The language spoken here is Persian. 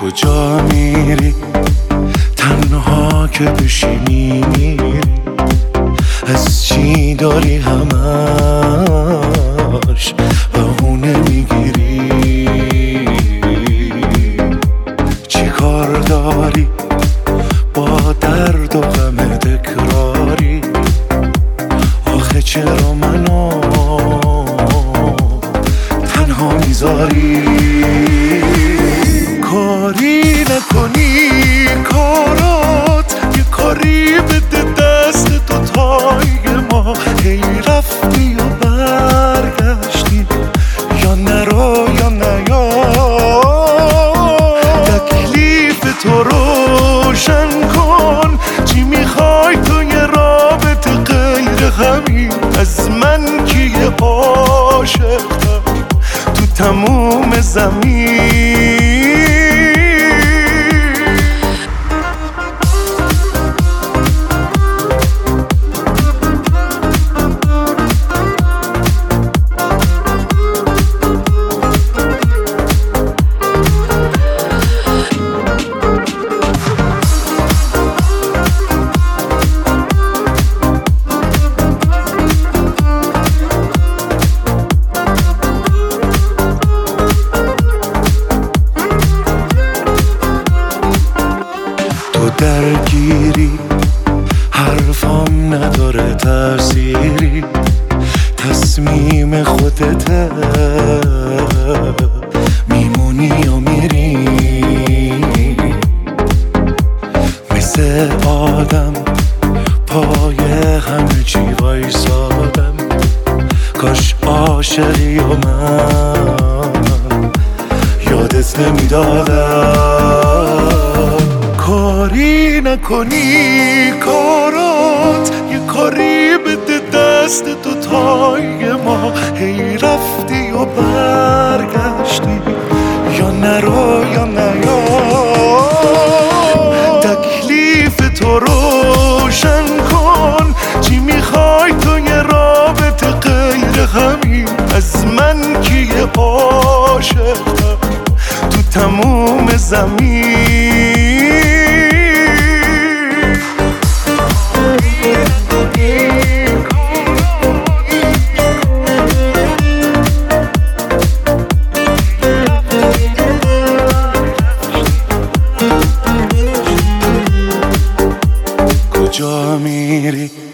کجا میری تنها که بشی میری؟ از چی داری همش بهونه میگیری؟ چی کار داری با درد و غم تکراری؟ آخه چرا منو تنها میذاری؟ کاری نکنی کارات یه کاری بده دست تو تای ما. هی رفتی و برگشتی یا نرو یا نیا. تکلیف تو روشن کن، چی میخوای تو یه رابطه غیر همین؟ از من کیه عاشق‌تر تو تموم زمین؟ تو درگیری حرفام نداره تأثیری، تصمیم خودته میمونی یا میری؟ مثل آدم پای همه چی وایسادم، کاش عاشقی و من یادت نمیدادم. کاری نکنی کارات یه کاری بده دست تو تای ما. هی رفتی و برگشتی یا نرو یا نیا. تکلیف تو روشن کن، چی میخوای تو یه رابطه غیر همین؟ از من کیه عاشق‌تر تو تموم زمین؟ کجا میری